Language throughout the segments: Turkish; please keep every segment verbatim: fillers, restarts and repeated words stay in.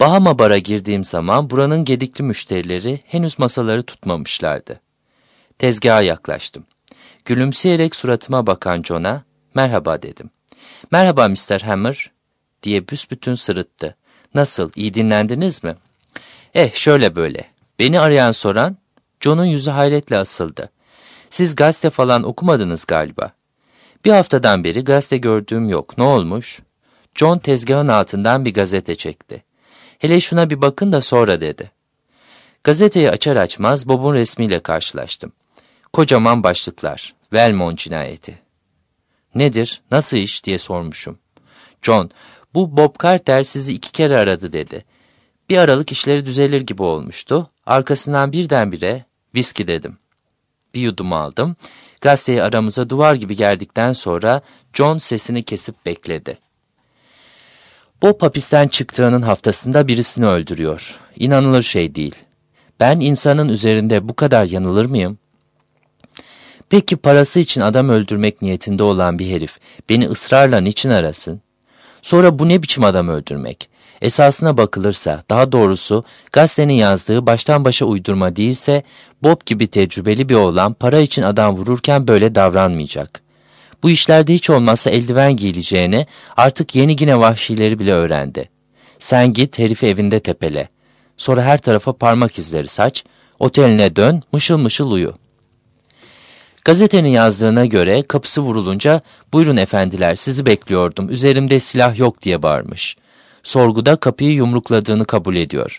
Bahama Bar'a girdiğim zaman buranın gedikli müşterileri henüz masaları tutmamışlardı. Tezgaha yaklaştım. Gülümseyerek suratıma bakan John'a merhaba dedim. Merhaba mister Hammer diye büsbütün sırıttı. Nasıl, iyi dinlendiniz mi? Eh şöyle böyle. Beni arayan soran John'un yüzü hayretle asıldı. Siz gazete falan okumadınız galiba. Bir haftadan beri gazete gördüğüm yok. Ne olmuş? John tezgahın altından bir gazete çekti. Hele şuna bir bakın da sonra dedi. Gazeteyi açar açmaz Bob'un resmiyle karşılaştım. Kocaman başlıklar. Valmont cinayeti. Nedir, nasıl iş diye sormuşum. John, bu Bob Carter sizi iki kere aradı dedi. Bir aralık işleri düzelir gibi olmuştu. Arkasından birdenbire viski dedim. Bir yudum aldım. Gazeteyi aramıza duvar gibi geldikten sonra John sesini kesip bekledi. Bob hapisten çıktığının haftasında birisini öldürüyor. İnanılır şey değil. Ben insanın üzerinde bu kadar yanılır mıyım? Peki parası için adam öldürmek niyetinde olan bir herif beni ısrarla niçin arasın? Sonra bu ne biçim adam öldürmek? Esasına bakılırsa, daha doğrusu gazetenin yazdığı baştan başa uydurma değilse, Bob gibi tecrübeli bir oğlan para için adam vururken böyle davranmayacak. Bu işlerde hiç olmazsa eldiven giyileceğini artık yeni Gine vahşileri bile öğrendi. Sen git herifi evinde tepele. Sonra her tarafa parmak izleri saç, oteline dön, mışıl mışıl uyu. Gazetenin yazdığına göre kapısı vurulunca buyurun efendiler sizi bekliyordum üzerimde silah yok diye bağırmış. Sorguda kapıyı yumrukladığını kabul ediyor.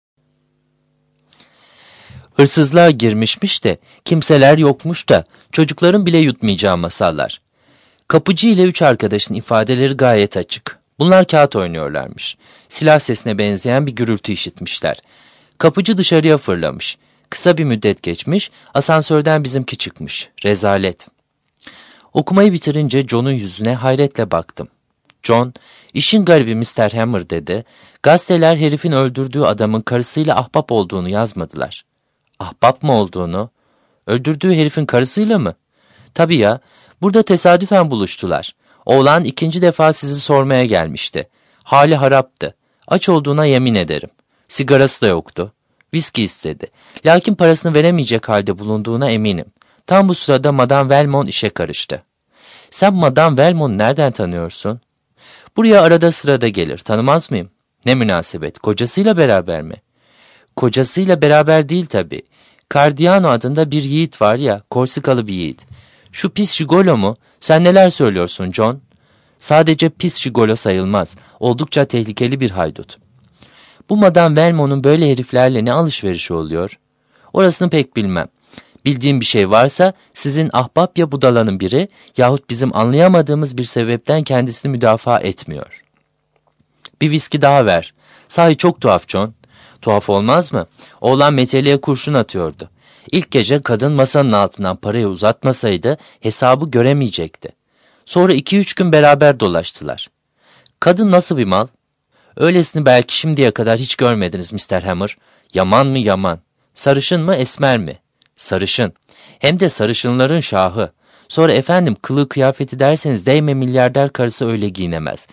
Hırsızlığa girmişmiş de kimseler yokmuş da çocukların bile yutmayacağı masallar. Kapıcı ile üç arkadaşın ifadeleri gayet açık. Bunlar kağıt oynuyorlarmış. Silah sesine benzeyen bir gürültü işitmişler. Kapıcı dışarıya fırlamış. Kısa bir müddet geçmiş, asansörden bizimki çıkmış. Rezalet. Okumayı bitirince John'un yüzüne hayretle baktım. John, işin garibi mister Hammer dedi. Gazeteler herifin öldürdüğü adamın karısıyla ahbap olduğunu yazmadılar. Ahbap mı olduğunu? Öldürdüğü herifin karısıyla mı? Tabii ya, burada tesadüfen buluştular. Oğlan ikinci defa sizi sormaya gelmişti. Hali haraptı. Aç olduğuna yemin ederim. Sigarası da yoktu. Viski istedi. Lakin parasını veremeyecek halde bulunduğuna eminim. Tam bu sırada Madame Valmont işe karıştı. Sen Madame Valmont'u nereden tanıyorsun? Buraya arada sırada gelir. Tanımaz mıyım? Ne münasebet. Kocasıyla beraber mi? Kocasıyla beraber değil tabii. Cardiano adında bir yiğit var ya, Korsikalı bir yiğit. Şu pis jigolo mu? Sen neler söylüyorsun John? Sadece pis jigolo sayılmaz. Oldukça tehlikeli bir haydut. Bu Madame Valmont'un böyle heriflerle ne alışverişi oluyor? Orasını pek bilmem. Bildiğim bir şey varsa sizin ahbap ya budalanın biri yahut bizim anlayamadığımız bir sebepten kendisini müdafaa etmiyor. Bir viski daha ver. Sahi çok tuhaf John. Tuhaf olmaz mı? Oğlan meteleye kurşun atıyordu. İlk gece kadın masanın altından parayı uzatmasaydı hesabı göremeyecekti. Sonra iki üç gün beraber dolaştılar. Kadın nasıl bir mal? Öylesini belki şimdiye kadar hiç görmediniz mister Hammer. Yaman mı yaman? Sarışın mı esmer mi? Sarışın. Hem de sarışınların şahı. Sonra efendim kılığı kıyafeti derseniz değme milyarder karısı öyle giyinemez.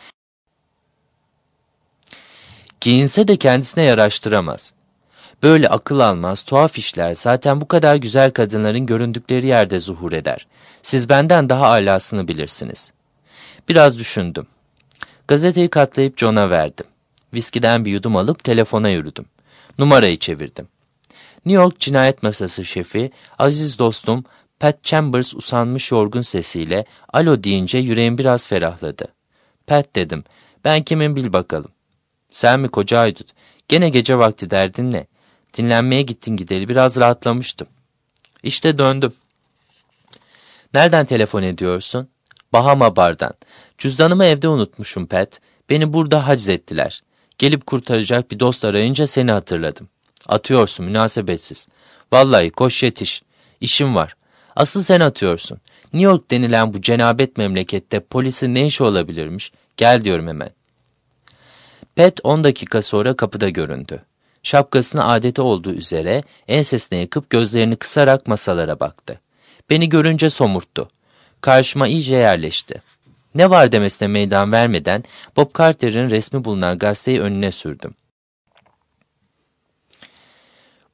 Giyinse de kendisine yaraştıramaz. Böyle akıl almaz, tuhaf işler zaten bu kadar güzel kadınların göründükleri yerde zuhur eder. Siz benden daha alasını bilirsiniz. Biraz düşündüm. Gazeteyi katlayıp John'a verdim. Viskiden bir yudum alıp telefona yürüdüm. Numarayı çevirdim. New York Cinayet Masası şefi, aziz dostum Pat Chambers usanmış yorgun sesiyle alo deyince yüreğim biraz ferahladı. Pat dedim, ben kimim bil bakalım. Sen mi koca haydut? Gene gece vakti derdin ne? Dinlenmeye gittin gideli biraz rahatlamıştım. İşte döndüm. Nereden telefon ediyorsun? Bahama Bar'dan. Cüzdanımı evde unutmuşum Pat. Beni burada haczettiler. Gelip kurtaracak bir dost arayınca seni hatırladım. Atıyorsun münasebetsiz. Vallahi koş yetiş. İşim var. Asıl sen atıyorsun. New York denilen bu cenabet memlekette polisin ne işi olabilirmiş? Gel diyorum hemen. Pat on dakika sonra kapıda göründü. Şapkasını adeti olduğu üzere ensesine yakıp gözlerini kısarak masalara baktı. Beni görünce somurttu. Karşıma iyice yerleşti. Ne var demesine meydan vermeden Bob Carter'ın resmi bulunan gazeteyi önüne sürdüm.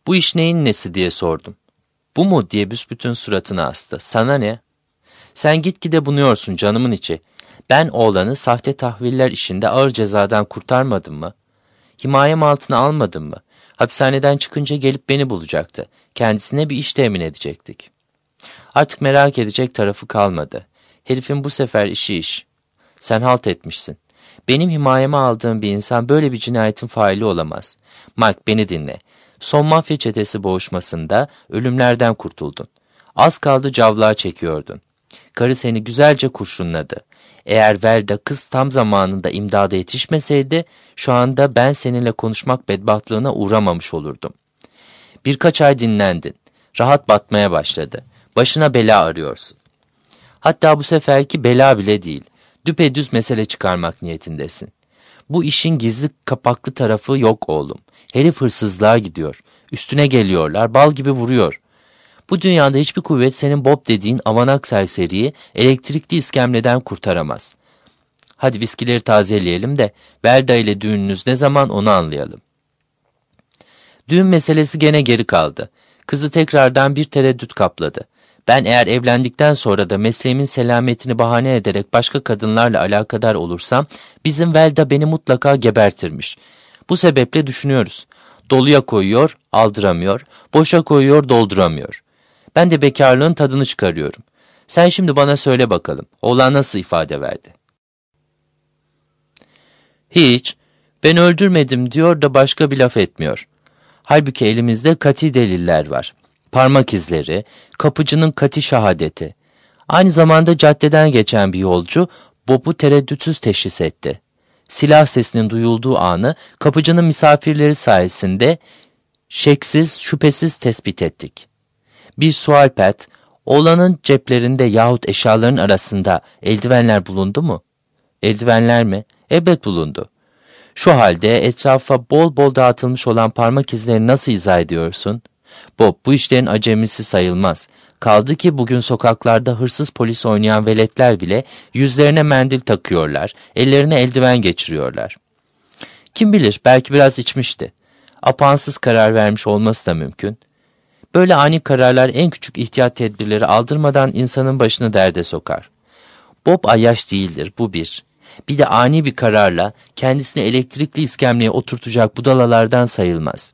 Bu iş neyin nesi diye sordum. Bu mu diye büsbütün suratını astı. Sana ne? Sen gitgide bunuyorsun canımın içi. Ben oğlanı sahte tahviller işinde ağır cezadan kurtarmadım mı? Himayem altına almadım mı? Hapishaneden çıkınca gelip beni bulacaktı. Kendisine bir iş temin edecektik. Artık merak edecek tarafı kalmadı. Herifin bu sefer işi iş. Sen halt etmişsin. Benim himayeme aldığım bir insan böyle bir cinayetin faili olamaz. Mike, beni dinle. Son mafya çetesi boğuşmasında ölümlerden kurtuldun. Az kaldı cavlağa çekiyordun. Karı seni güzelce kurşunladı. Eğer Velda kız tam zamanında imdada yetişmeseydi, şu anda ben seninle konuşmak bedbahtlığına uğramamış olurdum. Birkaç ay dinlendin. Rahat batmaya başladı. Başına bela arıyorsun. Hatta bu seferki bela bile değil. Düpedüz mesele çıkarmak niyetindesin. Bu işin gizli kapaklı tarafı yok oğlum. Herif hırsızlığa gidiyor. Üstüne geliyorlar, bal gibi vuruyor. Bu dünyada hiçbir kuvvet senin Bob dediğin avanak serseriyi elektrikli iskemleden kurtaramaz. Hadi viskileri tazeleyelim de Velda ile düğününüz ne zaman onu anlayalım. Düğün meselesi gene geri kaldı. Kızı tekrardan bir tereddüt kapladı. Ben eğer evlendikten sonra da mesleğimin selametini bahane ederek başka kadınlarla alakadar olursam, bizim Velda beni mutlaka gebertirmiş. Bu sebeple düşünüyoruz. Doluya koyuyor, aldıramıyor, boşa koyuyor, dolduramıyor. Ben de bekarlığın tadını çıkarıyorum. Sen şimdi bana söyle bakalım, oğlan nasıl ifade verdi? Hiç, ben öldürmedim diyor da başka bir laf etmiyor. Halbuki elimizde kati deliller var. Parmak izleri, kapıcının kati şahadeti. Aynı zamanda caddeden geçen bir yolcu Bob'u tereddütsüz teşhis etti. Silah sesinin duyulduğu anı kapıcının misafirleri sayesinde şeksiz, şüphesiz tespit ettik. Bir sual Pat, oğlanın ceplerinde yahut eşyaların arasında eldivenler bulundu mu? Eldivenler mi? Elbet bulundu. Şu halde etrafa bol bol dağıtılmış olan parmak izlerini nasıl izah ediyorsun? Bob bu işlerin acemisi sayılmaz. Kaldı ki bugün sokaklarda hırsız polis oynayan veletler bile yüzlerine mendil takıyorlar, ellerine eldiven geçiriyorlar. Kim bilir, belki biraz içmişti. Apansız karar vermiş olması da mümkün. Böyle ani kararlar en küçük ihtiyat tedbirleri aldırmadan insanın başını derde sokar. Bob ayyaş değildir, bu bir. Bir de ani bir kararla kendisini elektrikli iskemleye oturtacak budalalardan sayılmaz.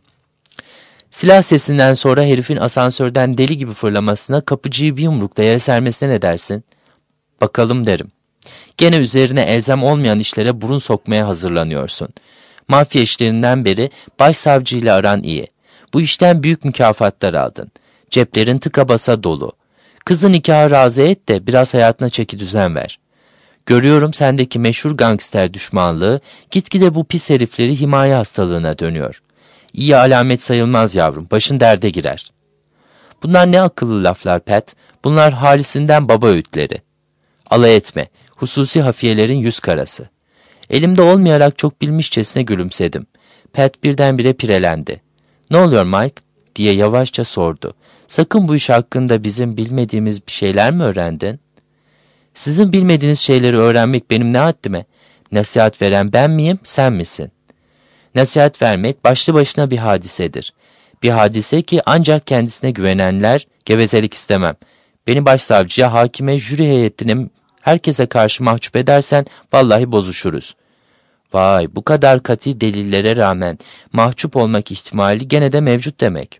Silah sesinden sonra herifin asansörden deli gibi fırlamasına, kapıcıyı bir yumrukta yere sermesine ne dersin? Bakalım derim. Gene üzerine elzem olmayan işlere burun sokmaya hazırlanıyorsun. Mafya işlerinden beri başsavcıyla aran iyi. Bu işten büyük mükafatlar aldın. Ceplerin tıka basa dolu. Kızı nikaha razı et de biraz hayatına çeki düzen ver. Görüyorum sendeki meşhur gangster düşmanlığı gitgide bu pis herifleri himaye hastalığına dönüyor. İyi alamet sayılmaz yavrum, başın derde girer. Bunlar ne akıllı laflar Pat, bunlar halisinden baba öğütleri. Alay etme, hususi hafiyelerin yüz karası. Elimde olmayarak çok bilmişçesine gülümsedim. Pat birdenbire pirelendi. Ne oluyor Mike? Diye yavaşça sordu. Sakın bu iş hakkında bizim bilmediğimiz bir şeyler mi öğrendin? Sizin bilmediğiniz şeyleri öğrenmek benim ne haddime? Nasihat veren ben miyim, sen misin? Nasihat vermek başlı başına bir hadisedir. Bir hadise ki ancak kendisine güvenenler, gevezelik istemem. Beni başsavcıya, hakime, jüri heyetine, herkese karşı mahcup edersen vallahi bozuşuruz. Vay, bu kadar katı delillere rağmen mahcup olmak ihtimali gene de mevcut demek.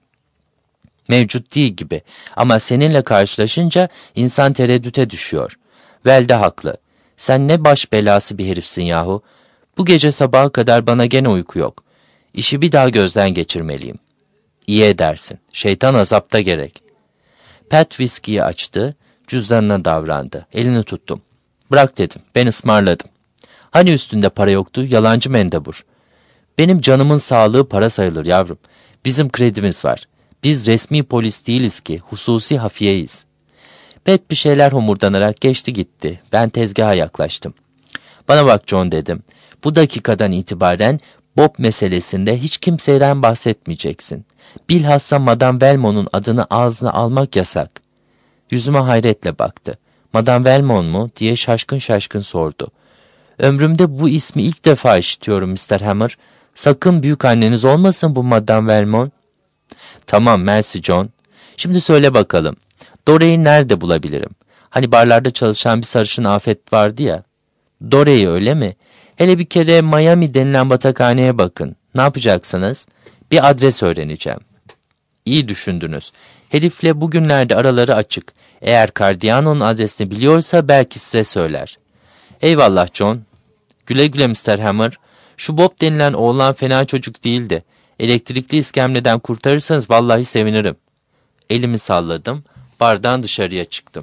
Mevcut değil gibi ama seninle karşılaşınca insan tereddüte düşüyor. Velda haklı. Sen ne baş belası bir herifsin yahu. Bu gece sabaha kadar bana gene uyku yok. İşi bir daha gözden geçirmeliyim. İyi edersin. Şeytan azapta gerek. Pat viskiyi açtı, cüzdanına davrandı. Elini tuttum. Bırak dedim, ben ısmarladım. Hani üstünde para yoktu, yalancı mendebur. Benim canımın sağlığı para sayılır yavrum. Bizim kredimiz var. Biz resmi polis değiliz ki, hususi hafiyeyiz. Pat bir şeyler homurdanarak geçti gitti. Ben tezgaha yaklaştım. Bana bak John dedim. Bu dakikadan itibaren Bob meselesinde hiç kimseden bahsetmeyeceksin. Bilhassa Madame Velmont'un adını ağzına almak yasak. Yüzüme hayretle baktı. Madame Velmont mu diye şaşkın şaşkın sordu. Ömrümde bu ismi ilk defa işitiyorum mister Hammer. Sakın büyük anneniz olmasın bu Madame Velmont. Tamam, mersi John. Şimdi söyle bakalım. Dore'yi nerede bulabilirim? Hani barlarda çalışan bir sarışın Afet vardı ya. Dore'yi öyle mi? Hele bir kere Miami denilen batakhaneye bakın. Ne yapacaksınız? Bir adres öğreneceğim. İyi düşündünüz. Herifle bugünlerde araları açık. Eğer Cardiano'nun adresini biliyorsa belki size söyler. Eyvallah John. Güle güle mister Hammer. Şu Bob denilen oğlan fena çocuk değildi. Elektrikli iskemleden kurtarırsanız vallahi sevinirim. Elimi salladım. Bardan dışarıya çıktım.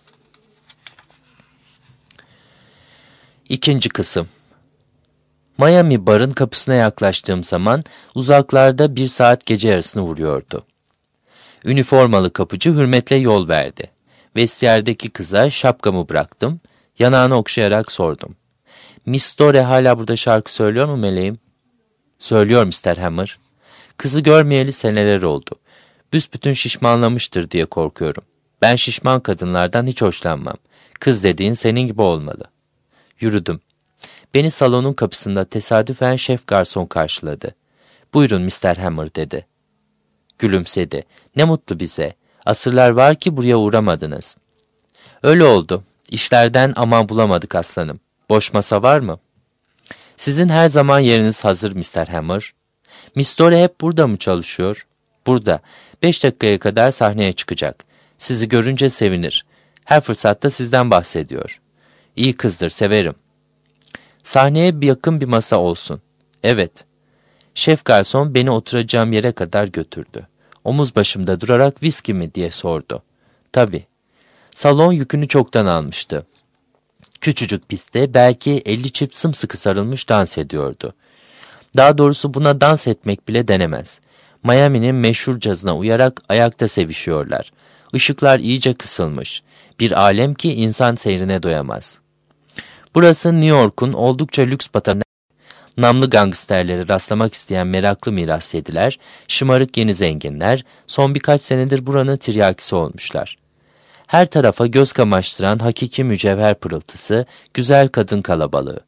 İkinci kısım. Miami barın kapısına yaklaştığım zaman uzaklarda bir saat gece yarısını vuruyordu. Üniformalı kapıcı hürmetle yol verdi. Vestiyerdeki kıza şapkamı bıraktım. Yanağını okşayarak sordum. Miss Dore hala burada şarkı söylüyor mu meleğim? Söylüyor mister Hammer. Kızı görmeyeli seneler oldu. Büsbütün şişmanlamıştır diye korkuyorum. Ben şişman kadınlardan hiç hoşlanmam. Kız dediğin senin gibi olmalı. Yürüdüm. Beni salonun kapısında tesadüfen şef garson karşıladı. Buyurun mister Hammer dedi. Gülümsedi. Ne mutlu bize. Asırlar var ki buraya uğramadınız. Öyle oldu. İşlerden aman bulamadık aslanım. Boş masa var mı? Sizin her zaman yeriniz hazır mister Hammer. Miss Dore hep burada mı çalışıyor? Burada. Beş dakikaya kadar sahneye çıkacak. Sizi görünce sevinir. Her fırsatta sizden bahsediyor. İyi kızdır, severim. Sahneye bir yakın bir masa olsun. Evet. Şef garson beni oturacağım yere kadar götürdü. Omuz başımda durarak viski mi diye sordu. Tabii. Salon yükünü çoktan almıştı. Küçücük pistte belki elli çift sımsıkı sarılmış dans ediyordu. Daha doğrusu buna dans etmek bile denemez. Miami'nin meşhur cazına uyarak ayakta sevişiyorlar. Işıklar iyice kısılmış. Bir alem ki insan seyrine doyamaz. Burası New York'un oldukça lüks batakhanesi. Namlı gangsterlere rastlamak isteyen meraklı mirasyediler, şımarık yeni zenginler, son birkaç senedir buranın tiryakisi olmuşlar. Her tarafa göz kamaştıran hakiki mücevher pırıltısı, güzel kadın kalabalığı.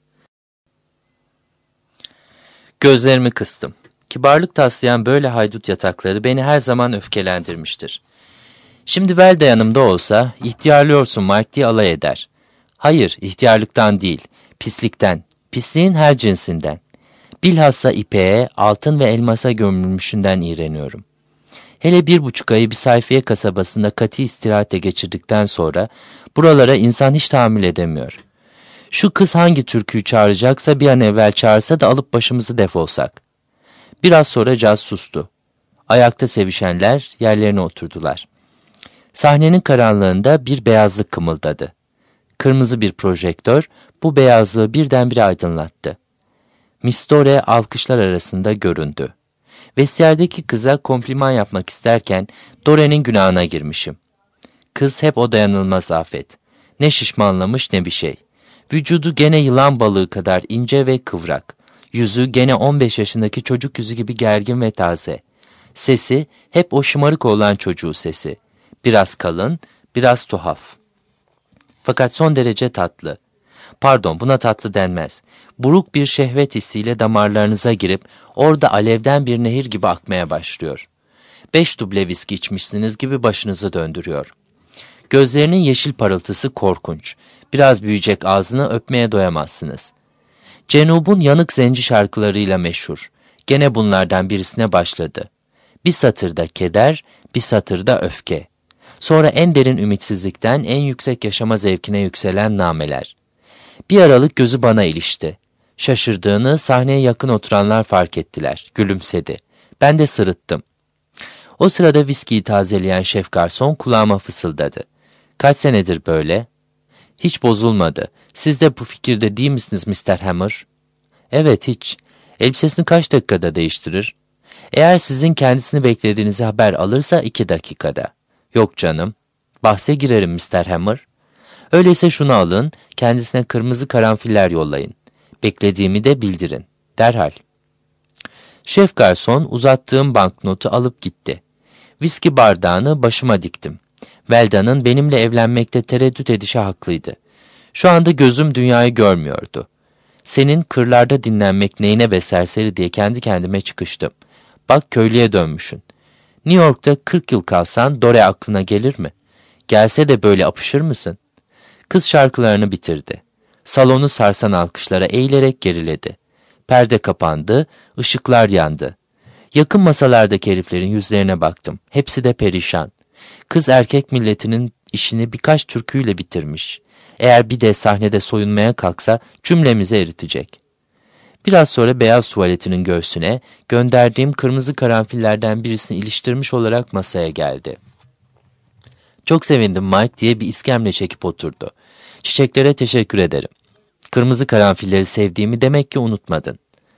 Gözlerimi kıstım. Kibarlık taslayan böyle haydut yatakları beni her zaman öfkelendirmiştir. Şimdi Velda yanımda olsa, ihtiyarlıyorsun Mike diye alay eder. Hayır, ihtiyarlıktan değil, pislikten, pisliğin her cinsinden. Bilhassa ipeğe, altın ve elmasa gömülmüşünden iğreniyorum. Hele bir buçuk ayı bir sayfiye kasabasında katı istirahatle geçirdikten sonra buralara insan hiç tahammül edemiyor. Şu kız hangi türküyü çağıracaksa bir an evvel çağırsa da alıp başımızı defolsak. Biraz sonra caz sustu. Ayakta sevişenler yerlerine oturdular. Sahnenin karanlığında bir beyazlık kımıldadı. Kırmızı bir projektör bu beyazlığı birdenbire aydınlattı. Miss Dore alkışlar arasında göründü. Vestiyerdeki kıza kompliman yapmak isterken Dore'nin günahına girmişim. Kız hep o dayanılmaz afet. Ne şişmanlamış ne bir şey. Vücudu gene yılan balığı kadar ince ve kıvrak. Yüzü gene on beş yaşındaki çocuk yüzü gibi gergin ve taze. Sesi hep o şımarık olan çocuğu sesi. Biraz kalın, biraz tuhaf. Fakat son derece tatlı. Pardon, buna tatlı denmez. Buruk bir şehvet hissiyle damarlarınıza girip orada alevden bir nehir gibi akmaya başlıyor. Beş duble viski içmişsiniz gibi başınızı döndürüyor. Gözlerinin yeşil parıltısı korkunç. Biraz büyüyecek ağzını öpmeye doyamazsınız. Cenub'un yanık zenci şarkılarıyla meşhur. Gene bunlardan birisine başladı. Bir satırda keder, bir satırda öfke. Sonra en derin ümitsizlikten en yüksek yaşama zevkine yükselen nameler. Bir aralık gözü bana ilişti. Şaşırdığını sahneye yakın oturanlar fark ettiler. Gülümsedi. Ben de sırıttım. O sırada viskiyi tazeleyen şef garson kulağıma fısıldadı. Kaç senedir böyle? Hiç bozulmadı. Siz de bu fikirde değil misiniz mister Hammer? Evet, hiç. Elbisesini kaç dakikada değiştirir? Eğer sizin kendisini beklediğinizi haber alırsa iki dakikada. Yok canım. Bahse girerim mister Hammer. Öyleyse şunu alın, kendisine kırmızı karanfiller yollayın. Beklediğimi de bildirin. Derhal. Şef garson uzattığım banknotu alıp gitti. Viski bardağını başıma diktim. Velda'nın benimle evlenmekte tereddüt edişi haklıydı. Şu anda gözüm dünyayı görmüyordu. Senin kırlarda dinlenmek neyine be serseri diye kendi kendime çıkıştım. Bak köylüye dönmüşsün. New York'ta kırk yıl kalsan Dore aklına gelir mi? Gelse de böyle apışır mısın? Kız şarkılarını bitirdi. Salonu sarsan alkışlara eğilerek geriledi. Perde kapandı, ışıklar yandı. Yakın masalardaki heriflerin yüzlerine baktım. Hepsi de perişan. Kız erkek milletinin işini birkaç türküyle bitirmiş. Eğer bir de sahnede soyunmaya kalksa cümlemizi eritecek. Biraz sonra beyaz tuvaletinin göğsüne gönderdiğim kırmızı karanfillerden birisini iliştirmiş olarak masaya geldi. Çok sevindim Mike diye bir iskemle çekip oturdu. Çiçeklere teşekkür ederim. Kırmızı karanfilleri sevdiğimi demek ki unutmadın.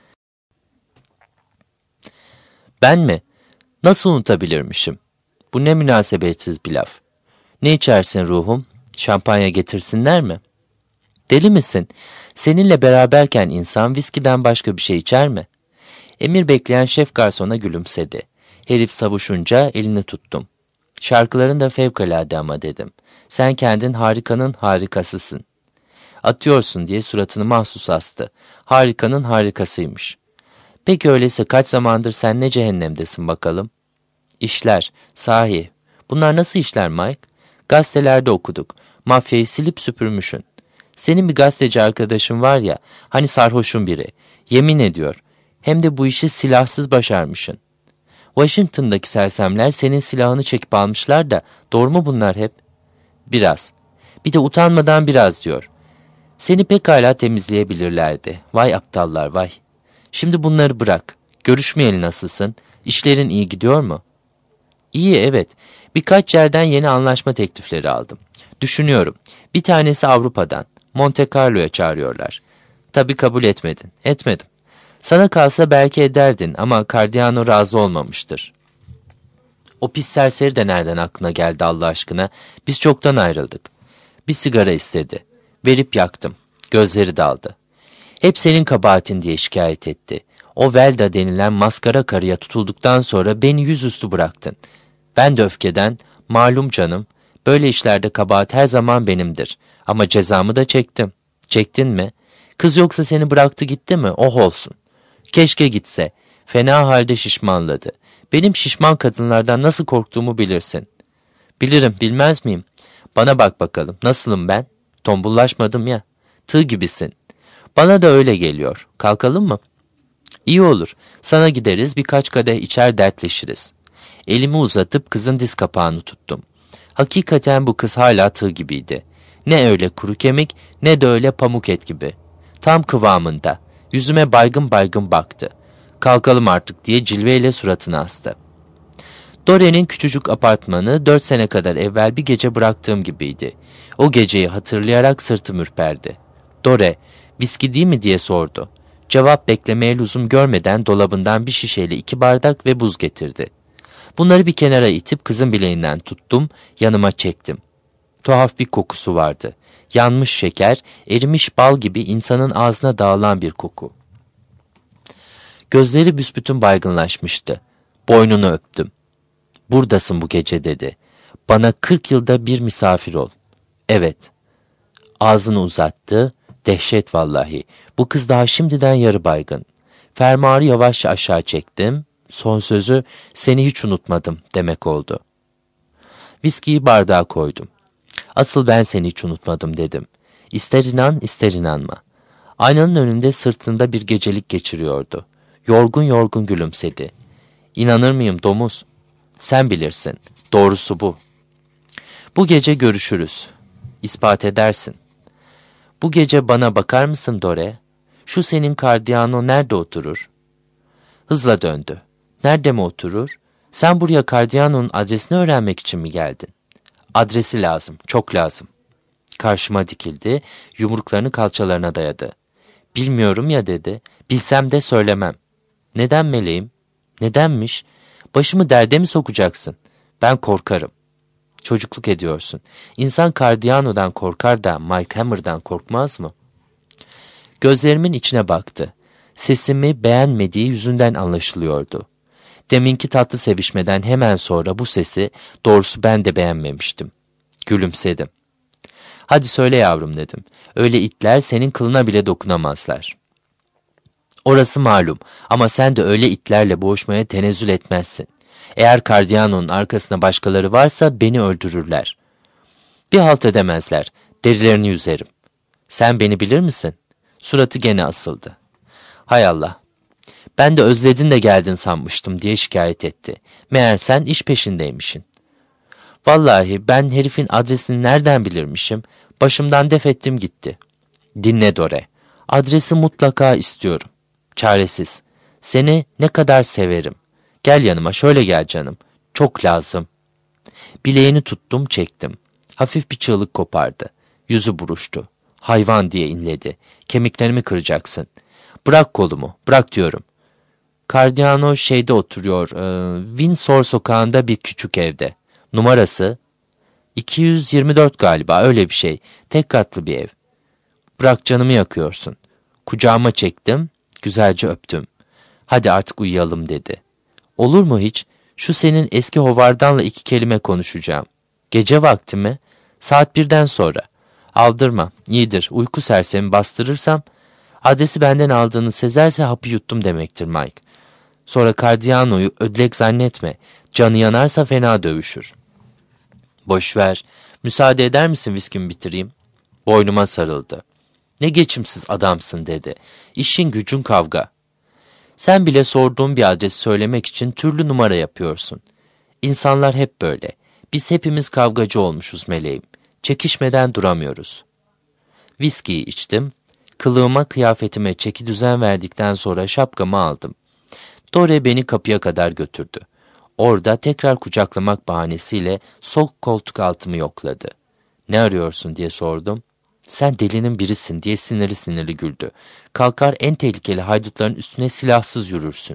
Ben mi? Nasıl unutabilirmişim? Bu ne münasebetsiz bir laf. Ne içersin ruhum? Şampanya getirsinler mi? Deli misin? Seninle beraberken insan viskiden başka bir şey içer mi? Emir bekleyen şef garsona gülümsedi. Herif savuşunca elini tuttum. Şarkıların da fevkalade ama dedim. Sen kendin harikanın harikasısın. Atıyorsun diye suratını mahsus astı. Harikanın harikasıymış. Peki öyleyse kaç zamandır sen ne cehennemdesin bakalım? İşler, sahi. Bunlar nasıl işler Mike? Gazetelerde okuduk. Mafyayı silip süpürmüşün. Senin bir gazeteci arkadaşın var ya, hani sarhoşun biri. Yemin ediyor. Hem de bu işi silahsız başarmışsın. Washington'daki sersemler senin silahını çekip almışlar da, doğru mu bunlar hep? Biraz. Bir de utanmadan biraz diyor. Seni pekala temizleyebilirlerdi. Vay aptallar vay. Şimdi bunları bırak. Görüşmeyeli nasılsın? İşlerin iyi gidiyor mu? İyi evet. Birkaç yerden yeni anlaşma teklifleri aldım. Düşünüyorum. Bir tanesi Avrupa'dan. Monte Carlo'ya çağırıyorlar. Tabii kabul etmedin. Etmedim. Sana kalsa belki ederdin ama Cardiano razı olmamıştır. O pis serseri de nereden aklına geldi Allah aşkına? Biz çoktan ayrıldık. Bir sigara istedi. Verip yaktım. Gözleri daldı. Hep senin kabahatin diye şikayet etti. O Velda denilen maskara karıya tutulduktan sonra beni yüzüstü bıraktın. Ben de öfkeden, malum canım, böyle işlerde kabahat her zaman benimdir. Ama cezamı da çektim. Çektin mi? Kız yoksa seni bıraktı gitti mi? Oh olsun. Keşke gitse. Fena halde şişmanladı. Benim şişman kadınlardan nasıl korktuğumu bilirsin. Bilirim, bilmez miyim? Bana bak bakalım, nasılım ben? Tombullaşmadım ya. Tığ gibisin. Bana da öyle geliyor. Kalkalım mı? İyi olur. Sana gideriz, birkaç kadeh içer dertleşiriz. Elimi uzatıp kızın diz kapağını tuttum. Hakikaten bu kız hala tığ gibiydi. Ne öyle kuru kemik, ne de öyle pamuk et gibi. Tam kıvamında. Yüzüme baygın baygın baktı. Kalkalım artık diye cilveyle suratını astı. Dore'nin küçücük apartmanı dört sene kadar evvel bir gece bıraktığım gibiydi. O geceyi hatırlayarak sırtım ürperdi. Dore, viski değil mi diye sordu. Cevap beklemeye lüzum görmeden dolabından bir şişeyle iki bardak ve buz getirdi. Bunları bir kenara itip kızın bileğinden tuttum, yanıma çektim. Tuhaf bir kokusu vardı. Yanmış şeker, erimiş bal gibi insanın ağzına dağılan bir koku. Gözleri büsbütün baygınlaşmıştı. Boynunu öptüm. Buradasın bu gece dedi. Bana kırk yılda bir misafir ol. Evet. Ağzını uzattı. Dehşet vallahi. Bu kız daha şimdiden yarı baygın. Fermuarı yavaşça aşağı çektim. Son sözü seni hiç unutmadım demek oldu. Viskiyi bardağa koydum. Asıl ben seni hiç unutmadım dedim. İster inan ister inanma. Aynanın önünde sırtında bir gecelik geçiriyordu. Yorgun yorgun gülümsedi. İnanır mıyım domuz? Sen bilirsin. Doğrusu bu. Bu gece görüşürüz. İspat edersin. Bu gece bana bakar mısın Dore? Şu senin Cardiano nerede oturur? Hızla döndü. Nerede mi oturur? Sen buraya Cardiano'nun adresini öğrenmek için mi geldin? Adresi lazım, çok lazım. Karşıma dikildi, yumruklarını kalçalarına dayadı. Bilmiyorum ya dedi. Bilsem de söylemem. Neden meleğim? Nedenmiş? Başımı derde mi sokacaksın? Ben korkarım. Çocukluk ediyorsun. İnsan Cardiano'dan korkar da Mike Hammer'dan korkmaz mı? Gözlerimin içine baktı. Sesimi beğenmediği yüzünden anlaşılıyordu. Deminki tatlı sevişmeden hemen sonra bu sesi doğrusu ben de beğenmemiştim. Gülümsedim. Hadi söyle yavrum dedim. Öyle itler senin kılına bile dokunamazlar. Orası malum ama sen de öyle itlerle boğuşmaya tenezzül etmezsin. Eğer Cardiano'nun arkasında başkaları varsa beni öldürürler. Bir halt edemezler. Derilerini yüzerim. Sen beni bilir misin? Suratı gene asıldı. Hay Allah. Ben de özledin de geldin sanmıştım diye şikayet etti. Meğer sen iş peşindeymişsin. Vallahi ben herifin adresini nereden bilirmişim? Başımdan def ettim gitti. Dinle Dore. Adresi mutlaka istiyorum. Çaresiz. Seni ne kadar severim. Gel yanıma, şöyle gel canım. Çok lazım. Bileğini tuttum, çektim. Hafif bir çığlık kopardı. Yüzü buruştu. Hayvan diye inledi. Kemiklerimi kıracaksın. Bırak kolumu, bırak diyorum. Cardiano şeyde oturuyor, e, Windsor sokağında bir küçük evde. Numarası iki yüz yirmi dört galiba, öyle bir şey. Tek katlı bir ev. Bırak, canımı yakıyorsun. Kucağıma çektim, güzelce öptüm. Hadi artık uyuyalım dedi. Olur mu hiç? Şu senin eski hovardanla iki kelime konuşacağım. Gece vakti mi? Saat birden sonra. Aldırma, iyidir. Uyku sersemi bastırırsam, adresi benden aldığını sezerse hapı yuttum demektir Mike. Sonra Cardiano'yu ödlek zannetme. Canı yanarsa fena dövüşür. Boş ver. Müsaade eder misin viskimi bitireyim? Boynuma sarıldı. Ne geçimsiz adamsın dedi. İşin gücün kavga. Sen bile sorduğun bir adresi söylemek için türlü numara yapıyorsun. İnsanlar hep böyle. Biz hepimiz kavgacı olmuşuz meleğim. Çekişmeden duramıyoruz. Viskiyi içtim. Kılığıma, kıyafetime çeki düzen verdikten sonra şapkamı aldım. Dore beni kapıya kadar götürdü. Orada tekrar kucaklamak bahanesiyle sol koltuk altımı yokladı. Ne arıyorsun diye sordum. Sen delinin birisin diye sinirli sinirli güldü. Kalkar en tehlikeli haydutların üstüne silahsız yürürsün.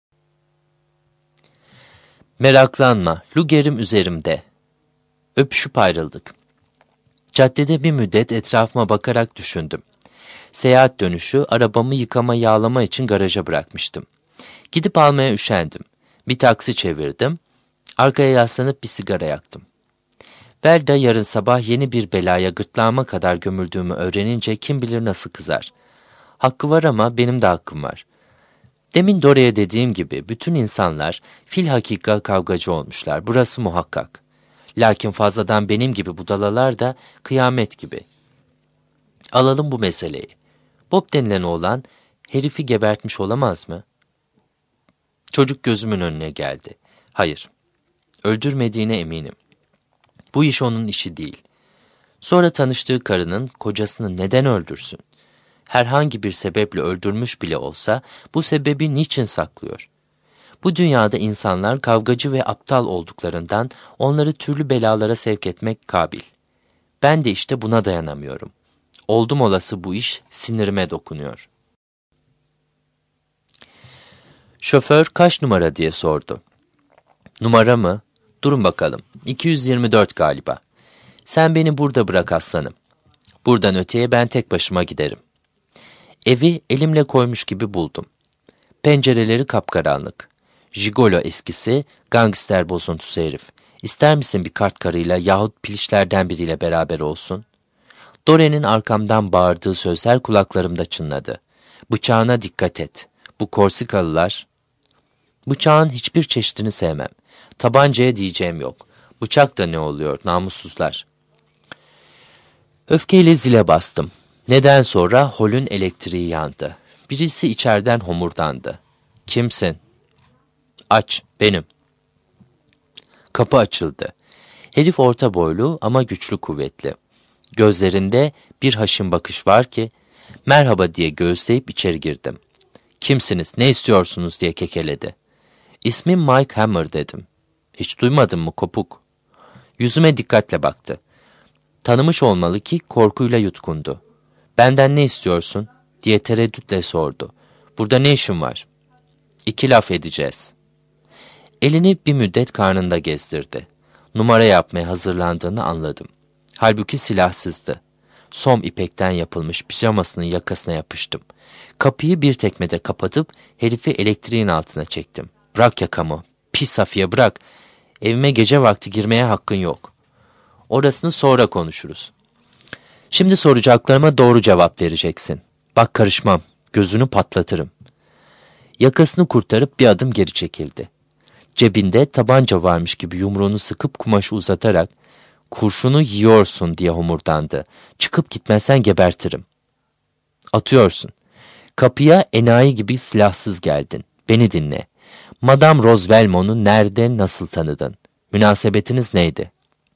Meraklanma, Luger'im üzerimde. Öpüşüp ayrıldık. Caddede bir müddet etrafıma bakarak düşündüm. Seyahat dönüşü arabamı yıkama yağlama için garaja bırakmıştım. Gidip almaya üşendim. Bir taksi çevirdim. Arkaya yaslanıp bir sigara yaktım. Velda yarın sabah yeni bir belaya gırtlağıma kadar gömüldüğümü öğrenince kim bilir nasıl kızar. Hakkı var ama benim de hakkım var. Demin Dore'ye dediğim gibi bütün insanlar filhakika kavgacı olmuşlar. Burası muhakkak. Lakin fazladan benim gibi budalalar da kıyamet gibi. Alalım bu meseleyi. Bob denilen oğlan herifi gebertmiş olamaz mı? Çocuk gözümün önüne geldi. Hayır, öldürmediğine eminim. Bu iş onun işi değil. Sonra tanıştığı karının kocasını neden öldürsün? Herhangi bir sebeple öldürmüş bile olsa bu sebebi niçin saklıyor? Bu dünyada insanlar kavgacı ve aptal olduklarından onları türlü belalara sevk etmek kabil. Ben de işte buna dayanamıyorum. Oldum olası bu iş sinirime dokunuyor. Şoför kaç numara diye sordu. Numara mı? Durun bakalım. iki yüz yirmi dört galiba. Sen beni burada bırak aslanım. Buradan öteye ben tek başıma giderim. Evi elimle koymuş gibi buldum. Pencereleri kapkaranlık. Jigolo eskisi, gangster bozuntusu herif. İster misin bir kart karıyla yahut pilişlerden biriyle beraber olsun? Dore'nin arkamdan bağırdığı sözler kulaklarımda çınladı. Bıçağına dikkat et. Bu Korsikalılar... Bıçağın hiçbir çeşidini sevmem. Tabancaya diyeceğim yok. Bıçak da ne oluyor, namussuzlar. Öfkeyle zile bastım. Neden sonra holün elektriği yandı. Birisi içeriden homurdandı. Kimsin? Aç, benim. Kapı açıldı. Herif orta boylu ama güçlü kuvvetli. Gözlerinde bir haşin bakış var ki, merhaba diye göğüsleyip içeri girdim. Kimsiniz, ne istiyorsunuz diye kekeledi. İsmim Mike Hammer dedim. Hiç duymadın mı kopuk? Yüzüme dikkatle baktı. Tanımış olmalı ki korkuyla yutkundu. Benden ne istiyorsun diye tereddütle sordu. Burada ne işin var? İki laf edeceğiz. Elini bir müddet karnında gezdirdi. Numara yapmaya hazırlandığını anladım. Halbuki silahsızdı. Som ipekten yapılmış pijamasının yakasına yapıştım. Kapıyı bir tekmede kapatıp herifi elektriğin altına çektim. Bırak yakamı, pis Safiye bırak. Evime gece vakti girmeye hakkın yok. Orasını sonra konuşuruz. Şimdi soracaklarıma doğru cevap vereceksin. Bak karışmam, gözünü patlatırım. Yakasını kurtarıp bir adım geri çekildi. Cebinde tabanca varmış gibi yumruğunu sıkıp kumaşı uzatarak "Kurşunu yiyorsun" diye homurdandı. "Çıkıp gitmezsen gebertirim." "Atıyorsun. Kapıya enayi gibi silahsız geldin. Beni dinle. Madame Rosvelmont'u nerede, nasıl tanıdın? Münasebetiniz neydi?"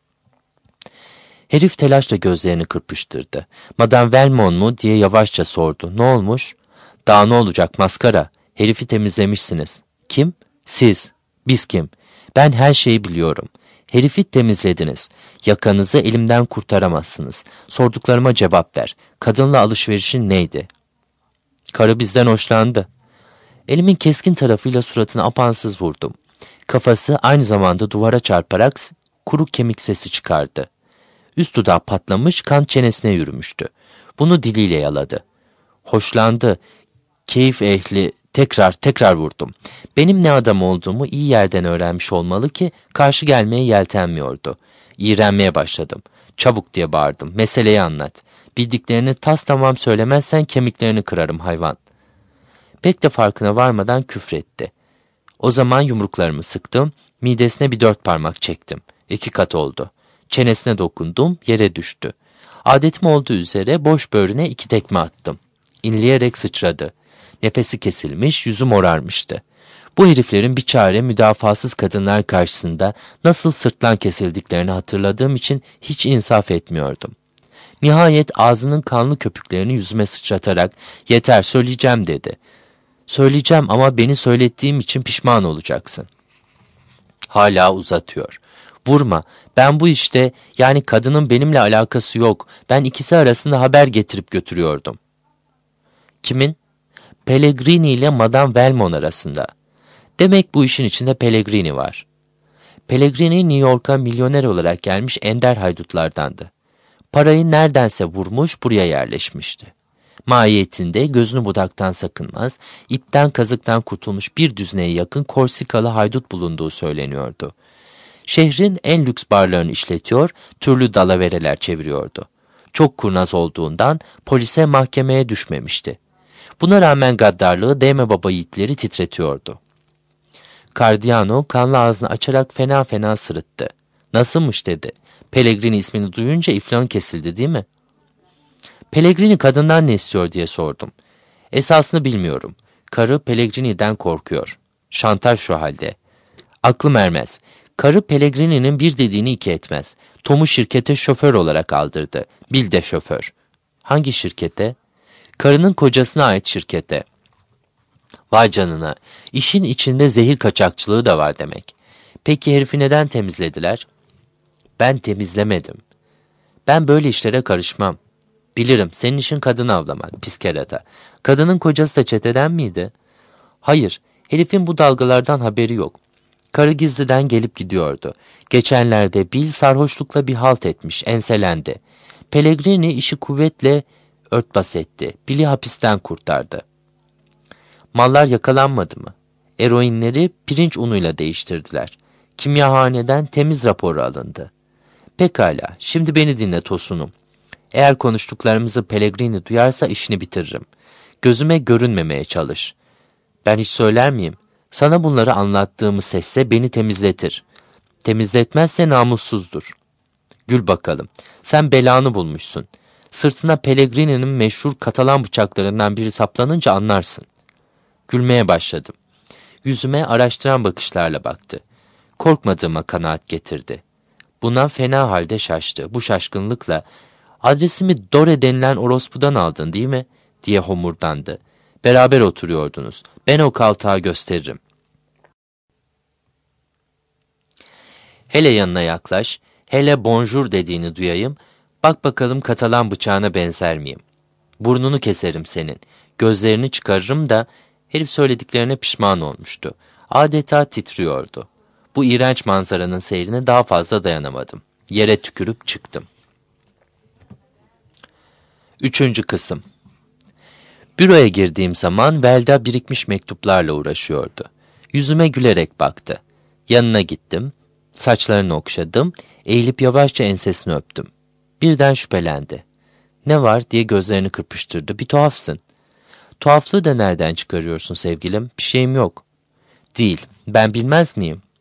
Herif telaşla gözlerini kırpıştırdı. "Madame Velmont mu?" diye yavaşça sordu. "Ne olmuş?" "Daha ne olacak maskara? Herifi temizlemişsiniz." "Kim?" "Siz." "Biz kim?" "Ben her şeyi biliyorum. Herifi temizlediniz. Yakanızı elimden kurtaramazsınız. Sorduklarıma cevap ver. Kadınla alışverişin neydi?" "Karı bizden hoşlandı." Elimin keskin tarafıyla suratına apansız vurdum. Kafası aynı zamanda duvara çarparak kuru kemik sesi çıkardı. Üst dudağı patlamış, kan çenesine yürümüştü. Bunu diliyle yaladı. "Hoşlandı. Keyif ehli." Tekrar tekrar vurdum. Benim ne adam olduğumu iyi yerden öğrenmiş olmalı ki karşı gelmeye yeltenmiyordu. İğrenmeye başladım. "Çabuk!" diye bağırdım. "Meseleyi anlat. Bildiklerini tas tamam söylemezsen kemiklerini kırarım hayvan." Pek de farkına varmadan küfretti. O zaman yumruklarımı sıktım, midesine bir dört parmak çektim. İki kat oldu. Çenesine dokundum, yere düştü. Adetim olduğu üzere boş böğrüne iki tekme attım. İnleyerek sıçradı. Nefesi kesilmiş, yüzü morarmıştı. Bu heriflerin bir çare müdafasız kadınlar karşısında nasıl sırtlan kesildiklerini hatırladığım için hiç insaf etmiyordum. Nihayet ağzının kanlı köpüklerini yüzüme sıçratarak "Yeter, söyleyeceğim" dedi. "Söyleyeceğim ama beni söylettiğim için pişman olacaksın." Hala uzatıyor. "Vurma, ben bu işte, yani kadının benimle alakası yok. Ben ikisi arasında haber getirip götürüyordum." "Kimin?" "Pellegrini ile Madame Velmont arasında." "Demek bu işin içinde Pellegrini var." Pellegrini New York'a milyoner olarak gelmiş ender haydutlardandı. Parayı neredense vurmuş, buraya yerleşmişti. Mahiyetinde gözünü budaktan sakınmaz, ipten kazıktan kurtulmuş bir düzineye yakın Korsikalı haydut bulunduğu söyleniyordu. Şehrin en lüks barlarını işletiyor, türlü dalavereler çeviriyordu. Çok kurnaz olduğundan polise, mahkemeye düşmemişti. Buna rağmen gaddarlığı değme baba yiğitleri titretiyordu. Cardiano kanlı ağzını açarak fena fena sırıttı. "Nasılmış?" dedi. "Pellegrini ismini duyunca iflahın kesildi değil mi?" "Pellegrini kadından ne istiyor?" diye sordum. "Esasını bilmiyorum. Karı Pellegrini'den korkuyor. Şantaj şu halde." "Aklım ermez. Karı Pellegrini'nin bir dediğini iki etmez. Tom'u şirkete şoför olarak aldırdı. Bil de şoför." "Hangi şirkete?" "Karının kocasına ait şirkete." "Vay canına. İşin içinde zehir kaçakçılığı da var demek." "Peki herifi neden temizlediler?" "Ben temizlemedim. Ben böyle işlere karışmam. Bilirim, senin işin kadın avlamak, pis kerata. Kadının kocası da çeteden miydi?" "Hayır, herifin bu dalgalardan haberi yok. Karı gizliden gelip gidiyordu. Geçenlerde Bill sarhoşlukla bir halt etmiş, enselendi. Pellegrini işi kuvvetle örtbas etti. Bill'i hapisten kurtardı." "Mallar yakalanmadı mı?" "Eroinleri pirinç unuyla değiştirdiler. Kimyahaneden temiz raporu alındı." "Pekala, şimdi beni dinle Tosun'um. Eğer konuştuklarımızı Pellegrini duyarsa işini bitiririm. Gözüme görünmemeye çalış." "Ben hiç söyler miyim? Sana bunları anlattığımı sesse beni temizletir. Temizletmezse namussuzdur." "Gül bakalım. Sen belanı bulmuşsun. Sırtına Pellegrini'nin meşhur Katalan bıçaklarından biri saplanınca anlarsın." Gülmeye başladım. Yüzüme araştıran bakışlarla baktı. Korkmadığıma kanaat getirdi. Buna fena halde şaştı. Bu şaşkınlıkla "Adresimi Dore denilen orospudan aldın değil mi?" diye homurdandı. "Beraber oturuyordunuz. Ben o kaltağı gösteririm." "Hele yanına yaklaş, hele bonjour dediğini duyayım. Bak bakalım Katalan bıçağına benzer miyim? Burnunu keserim senin. Gözlerini çıkarırım da..." Herif söylediklerine pişman olmuştu. Adeta titriyordu. Bu iğrenç manzaranın seyrine daha fazla dayanamadım. Yere tükürüp çıktım. Üçüncü kısım. Büroya girdiğim zaman Velda birikmiş mektuplarla uğraşıyordu. Yüzüme gülerek baktı. Yanına gittim, saçlarını okşadım, eğilip yavaşça ensesini öptüm. Birden şüphelendi. "Ne var?" diye gözlerini kırpıştırdı. "Bir tuhafsın." "Tuhaflığı da nereden çıkarıyorsun sevgilim? Bir şeyim yok." "Değil, ben bilmez miyim?"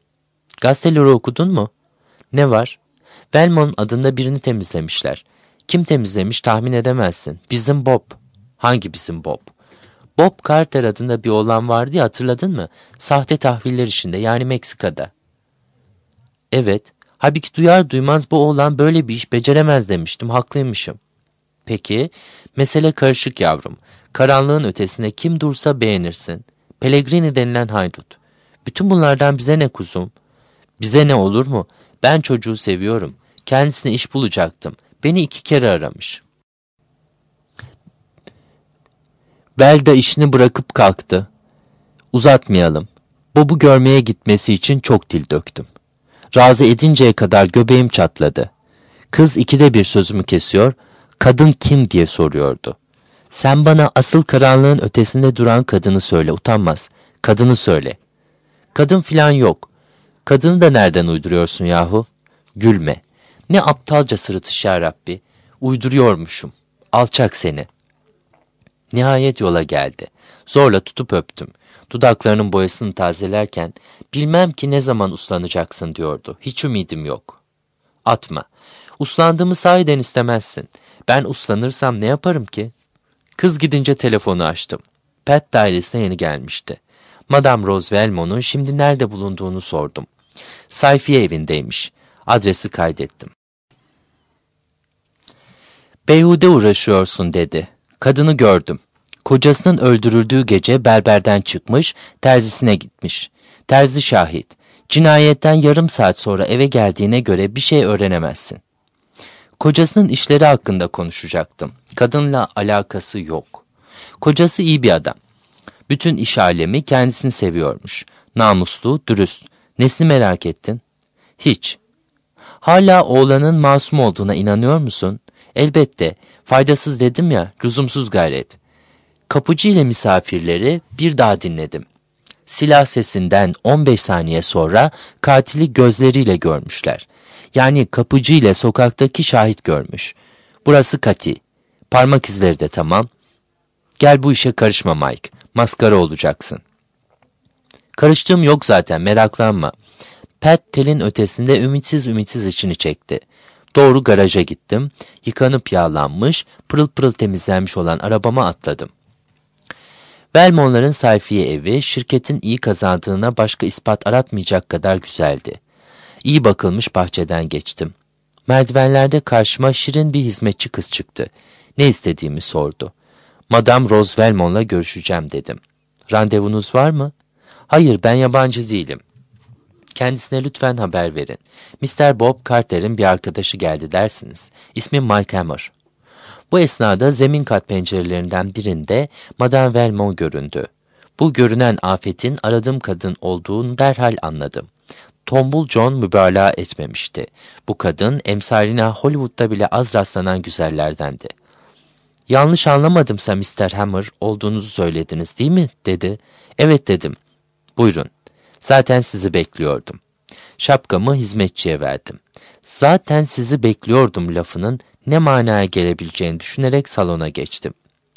Gazeteleri okudun mu? Ne var? Velmon adında birini temizlemişler. Kim temizlemiş tahmin edemezsin. Bizim Bob. Hangi bizim Bob? Bob Carter adında bir oğlan vardı ya, hatırladın mı? Sahte tahviller işinde, yani Meksika'da. Evet. Halbuki duyar duymaz bu oğlan böyle bir iş beceremez demiştim. Haklıymışım. Peki, mesele karışık yavrum. Karanlığın ötesine kim dursa beğenirsin. Pellegrini denilen haydut. Bütün bunlardan bize ne kuzum? Bize ne olur mu? Ben çocuğu seviyorum. Kendisine iş bulacaktım. Beni iki kere aramış. Belda işini bırakıp kalktı. Uzatmayalım. Bob'u görmeye gitmesi için çok dil döktüm. Razı edinceye kadar göbeğim çatladı. Kız ikide bir sözümü kesiyor, kadın kim diye soruyordu. Sen bana asıl karanlığın ötesinde duran kadını söyle, utanmaz. Kadını söyle. Kadın filan yok. Kadını da nereden uyduruyorsun yahu? Gülme. Ne aptalca sırıtış ya Rabbi. Uyduruyormuşum. Alçak seni. Nihayet yola geldi. Zorla tutup öptüm. Dudaklarının boyasını tazelerken, bilmem ki ne zaman uslanacaksın diyordu. Hiç ümidim yok. Atma. Uslandığımı sahiden istemezsin. Ben uslanırsam ne yaparım ki? Kız gidince telefonu açtım. Pat dairesine yeni gelmişti. Madame Rose Velmon'un şimdi nerede bulunduğunu sordum. Sayfiye evindeymiş. Adresi kaydettim. Beyhude uğraşıyorsun dedi. Kadını gördüm. Kocasının öldürüldüğü gece berberden çıkmış, terzisine gitmiş. Terzi şahit. Cinayetten yarım saat sonra eve geldiğine göre bir şey öğrenemezsin. Kocasının işleri hakkında konuşacaktım. Kadınla alakası yok. Kocası iyi bir adam. Bütün iş alemi kendisini seviyormuş. Namuslu, dürüst. Nesini merak ettin? Hiç. Hala oğlanın masum olduğuna inanıyor musun? Elbette. Faydasız dedim ya, lüzumsuz gayret. Kapıcı ile misafirleri bir daha dinledim. Silah sesinden on beş saniye sonra katili gözleriyle görmüşler. Yani kapıcı ile sokaktaki şahit görmüş. Burası kati. Parmak izleri de tamam. Gel bu işe karışma Mike. Maskara olacaksın. Karıştığım yok zaten, meraklanma. Pat telin ötesinde ümitsiz ümitsiz içini çekti. Doğru garaja gittim. Yıkanıp yağlanmış, pırıl pırıl temizlenmiş olan arabama atladım. Velmon'ların sayfiye evi, şirketin iyi kazandığına başka ispat aratmayacak kadar güzeldi. İyi bakılmış bahçeden geçtim. Merdivenlerde karşıma şirin bir hizmetçi kız çıktı. Ne istediğimi sordu. Madame Rose Velmon'la görüşeceğim dedim. Randevunuz var mı? Hayır, ben yabancı değilim. Kendisine lütfen haber verin. mister Bob Carter'in bir arkadaşı geldi dersiniz. İsmi Mike Hammer. Bu esnada zemin kat pencerelerinden birinde Madame Velmont göründü. Bu görünen afetin aradığım kadın olduğunu derhal anladım. Tombul John mübalağa etmemişti. Bu kadın emsaline Hollywood'da bile az rastlanan güzellerdendi. Yanlış anlamadımsa mister Hammer olduğunuzu söylediniz değil mi? Dedi. Evet dedim. Buyurun. Zaten sizi bekliyordum. Şapkamı hizmetçiye verdim. Zaten sizi bekliyordum lafının ne manaya gelebileceğini düşünerek salona geçtim.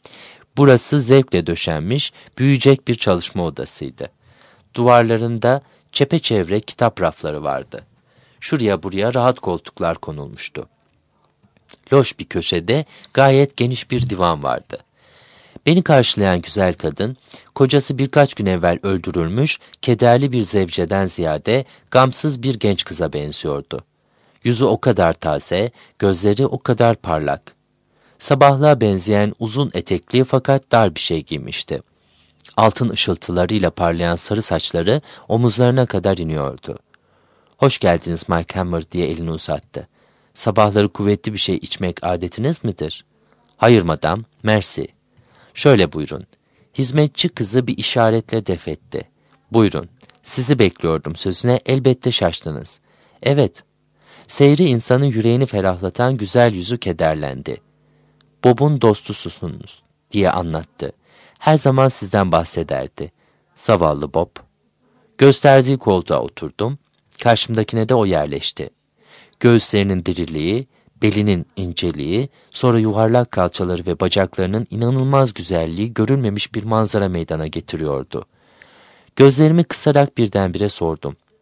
Burası zevkle döşenmiş, büyüyecek bir çalışma odasıydı. Duvarlarında çepeçevre kitap rafları vardı. Şuraya buraya rahat koltuklar konulmuştu. Loş bir köşede gayet geniş bir divan vardı. Beni karşılayan güzel kadın, kocası birkaç gün evvel öldürülmüş, kederli bir zevceden ziyade gamsız bir genç kıza benziyordu. Yüzü o kadar taze, gözleri o kadar parlak. Sabahlığa benzeyen uzun etekli fakat dar bir şey giymişti. Altın ışıltılarıyla parlayan sarı saçları omuzlarına kadar iniyordu. "Hoş geldiniz Mike Hammer" diye elini uzattı. "Sabahları kuvvetli bir şey içmek adetiniz midir?" "Hayır madam, mersi." "Şöyle buyurun." Hizmetçi kızı bir işaretle defetti. "Buyurun, sizi bekliyordum" sözüne elbette şaştınız. "Evet." Seyri insanın yüreğini ferahlatan güzel yüzü kederlendi. "Bob'un dostususunuz" diye anlattı. "Her zaman sizden bahsederdi." Zavallı Bob. Gösterdiği koltuğa oturdum. Karşımdakine de o yerleşti. Göğüslerinin diriliği, belinin inceliği, sonra yuvarlak kalçaları ve bacaklarının inanılmaz güzelliği görülmemiş bir manzara meydana getiriyordu. Gözlerimi kısarak birdenbire sordum.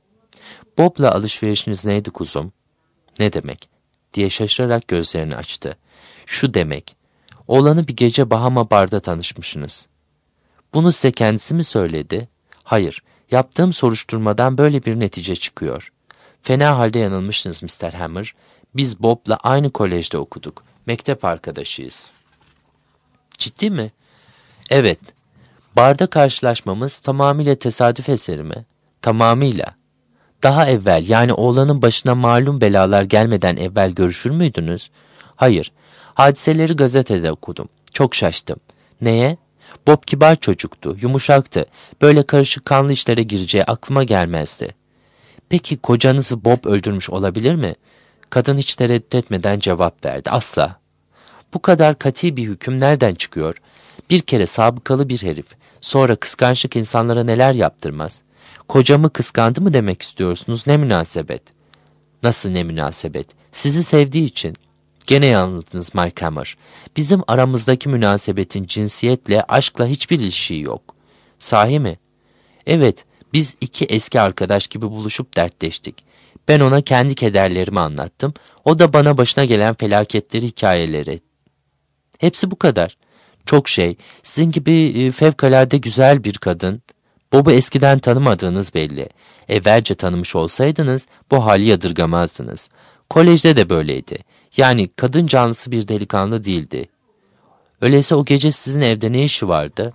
Bob'la alışverişiniz neydi kuzum? Ne demek? Diye şaşırarak gözlerini açtı. Şu demek. Oğlanı bir gece Bahama Bar'da tanışmışsınız. Bunu size kendisi mi söyledi? Hayır. Yaptığım soruşturmadan böyle bir netice çıkıyor. Fena halde yanılmışsınız mister Hammer. Biz Bob'la aynı kolejde okuduk. Mektep arkadaşıyız. Ciddi mi? Evet. Barda karşılaşmamız tamamıyla tesadüf eseri mi? Tamamıyla. Daha evvel, yani oğlanın başına malum belalar gelmeden evvel görüşür müydünüz? Hayır. Hadiseleri gazetede okudum. Çok şaştım. Neye? Bob kibar çocuktu, yumuşaktı. Böyle karışık kanlı işlere gireceği aklıma gelmezdi. Peki kocanızı Bob öldürmüş olabilir mi? Kadın hiç tereddüt etmeden cevap verdi. Asla. Bu kadar kat'i bir hüküm nereden çıkıyor? Bir kere sabıkalı bir herif, sonra kıskançlık insanlara neler yaptırmaz? Kocamı kıskandı mı demek istiyorsunuz? Ne münasebet? Nasıl ne münasebet? Sizi sevdiği için. Gene yanıldınız Mike Hammer. Bizim aramızdaki münasebetin cinsiyetle, aşkla hiçbir ilişiği yok. Sahi mi? Evet, biz iki eski arkadaş gibi buluşup dertleştik. Ben ona kendi kederlerimi anlattım. O da bana başına gelen felaketleri, hikayeleri. Hepsi bu kadar. Çok şey, sizin gibi e, fevkalade güzel bir kadın. Bob'u eskiden tanımadığınız belli. Evvelce tanımış olsaydınız bu hali yadırgamazdınız. Kolejde de böyleydi. Yani kadın canlısı bir delikanlı değildi. Öyleyse o gece sizin evde ne işi vardı?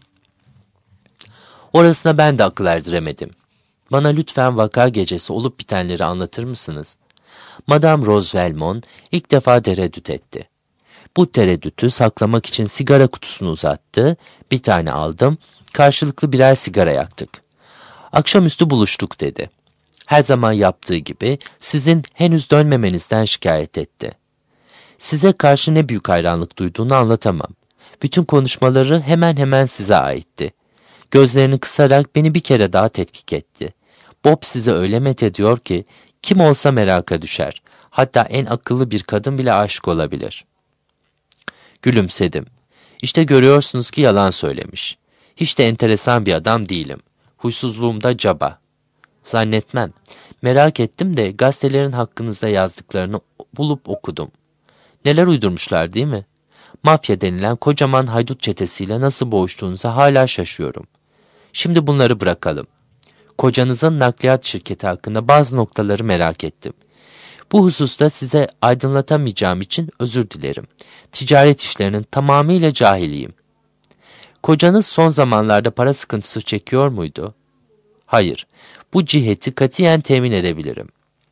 Orasına ben de akıl erdiremedim. Bana lütfen vaka gecesi olup bitenleri anlatır mısınız? Madame Rose Valmont ilk defa tereddüt etti. Bu tereddütü saklamak için sigara kutusunu uzattı, bir tane aldım, karşılıklı birer sigara yaktık. Akşamüstü buluştuk dedi. Her zaman yaptığı gibi sizin henüz dönmemenizden şikayet etti. Size karşı ne büyük hayranlık duyduğunu anlatamam. Bütün konuşmaları hemen hemen size aitti. Gözlerini kısarak beni bir kere daha tetkik etti. Bob size öyle methediyor ki kim olsa meraka düşer. Hatta en akıllı bir kadın bile aşık olabilir. Gülümsedim. İşte görüyorsunuz ki yalan söylemiş. Hiç de enteresan bir adam değilim. Huysuzluğumda caba. Zannetmem. Merak ettim de gazetelerin hakkınızda yazdıklarını bulup okudum. Neler uydurmuşlar değil mi? Mafya denilen kocaman haydut çetesiyle nasıl boğuştuğunuza hala şaşıyorum. Şimdi bunları bırakalım. Kocanızın nakliyat şirketi hakkında bazı noktaları merak ettim. Bu hususta size aydınlatamayacağım için özür dilerim. Ticaret işlerinin tamamıyla cahiliyim. Kocanız son zamanlarda para sıkıntısı çekiyor muydu? Hayır. Bu ciheti katiyen temin edebilirim.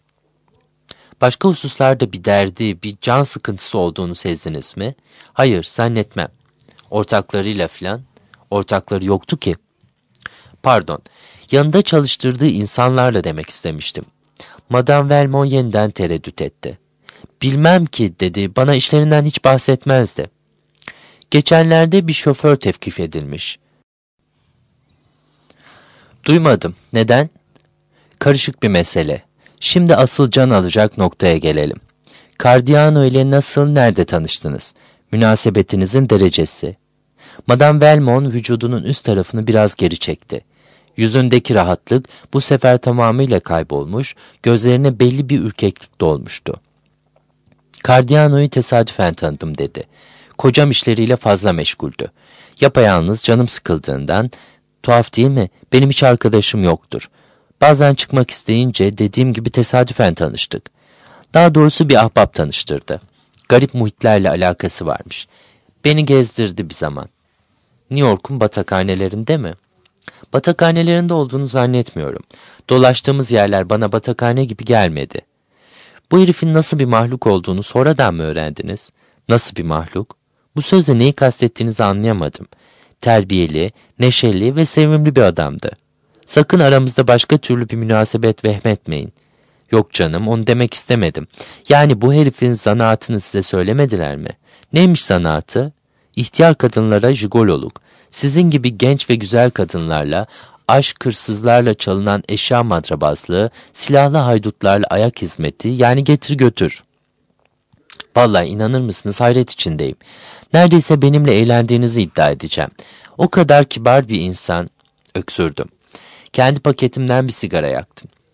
Başka hususlarda bir derdi, bir can sıkıntısı olduğunu sezdiniz mi? Hayır, zannetmem. Ortaklarıyla filan. Ortakları yoktu ki. Pardon, yanında çalıştırdığı insanlarla demek istemiştim. Madame Valmont yeniden tereddüt etti. Bilmem ki dedi, bana işlerinden hiç bahsetmezdi. Geçenlerde bir şoför tevkif edilmiş. Duymadım. Neden? Karışık bir mesele. Şimdi asıl can alacak noktaya gelelim. Cardiano ile nasıl, nerede tanıştınız? Münasebetinizin derecesi. Madame Valmont vücudunun üst tarafını biraz geri çekti. Yüzündeki rahatlık bu sefer tamamıyla kaybolmuş, gözlerine belli bir ürkeklik dolmuştu. Cardiano'yu tesadüfen tanıdım dedi. Kocam işleriyle fazla meşguldü. Yapayalnız, canım sıkıldığından, tuhaf değil mi? Benim hiç arkadaşım yoktur. Bazen çıkmak isteyince dediğim gibi tesadüfen tanıştık. Daha doğrusu bir ahbap tanıştırdı. Garip muhitlerle alakası varmış. Beni gezdirdi bir zaman. New York'un batakhanelerinde mi? Batakhanelerinde olduğunu zannetmiyorum. Dolaştığımız yerler bana batakhane gibi gelmedi. Bu herifin nasıl bir mahluk olduğunu sonradan mı öğrendiniz? Nasıl bir mahluk? Bu sözle neyi kastettiğinizi anlayamadım. Terbiyeli, neşeli ve sevimli bir adamdı. Sakın aramızda başka türlü bir münasebet vehmetmeyin. Yok canım, onu demek istemedim. Yani bu herifin zanaatını size söylemediler mi? Neymiş zanaatı? İhtiyar kadınlara jigololuk. Sizin gibi genç ve güzel kadınlarla, aşk hırsızlarla çalınan eşya madrabazlığı, silahlı haydutlarla ayak hizmeti, yani getir götür. Vallahi inanır mısınız, hayret içindeyim. Neredeyse benimle eğlendiğinizi iddia edeceğim. O kadar kibar bir insan, öksürdüm. Kendi paketimden bir sigara yaktım.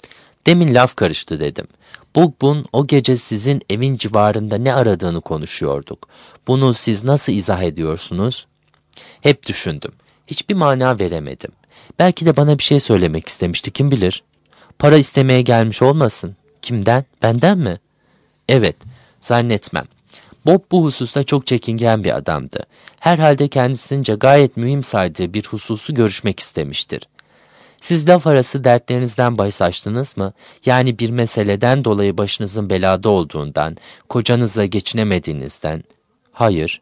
Demin laf karıştı dedim. Bugbun o gece sizin evin civarında ne aradığını konuşuyorduk. Bunu siz nasıl izah ediyorsunuz? Hep düşündüm. Hiçbir mana veremedim. Belki de bana bir şey söylemek istemişti, kim bilir. Para istemeye gelmiş olmasın. Kimden? Benden mi? Evet, zannetmem. Bob bu hususta çok çekingen bir adamdı. Herhalde kendisince gayet mühim saydığı bir hususu görüşmek istemiştir. Siz laf arası dertlerinizden bahis açtınız mı? Yani bir meseleden dolayı başınızın belada olduğundan, kocanızla geçinemediğinizden. Hayır.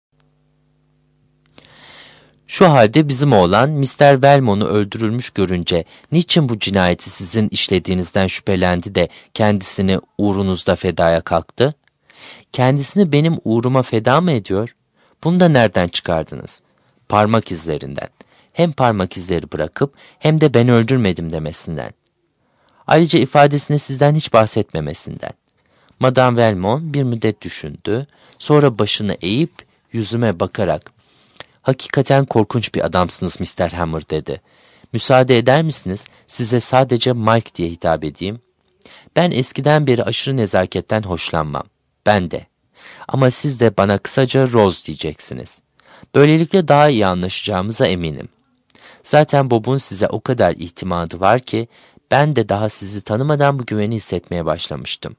Şu halde bizim oğlan mister Velmont'u öldürülmüş görünce niçin bu cinayeti sizin işlediğinizden şüphelendi de kendisini uğrunuzda fedaya kalktı? Kendisini benim uğruma feda mı ediyor? Bunu da nereden çıkardınız? Parmak izlerinden. Hem parmak izleri bırakıp hem de ben öldürmedim demesinden. Ayrıca ifadesine sizden hiç bahsetmemesinden. Madame Velmont bir müddet düşündü, sonra başını eğip yüzüme bakarak, "Hakikaten korkunç bir adamsınız mister Hammer" dedi. "Müsaade eder misiniz size sadece Mike diye hitap edeyim? Ben eskiden beri aşırı nezaketten hoşlanmam. Ben de. Ama siz de bana kısaca Rose diyeceksiniz. Böylelikle daha iyi anlaşacağımıza eminim. Zaten Bob'un size o kadar itimadı var ki ben de daha sizi tanımadan bu güveni hissetmeye başlamıştım."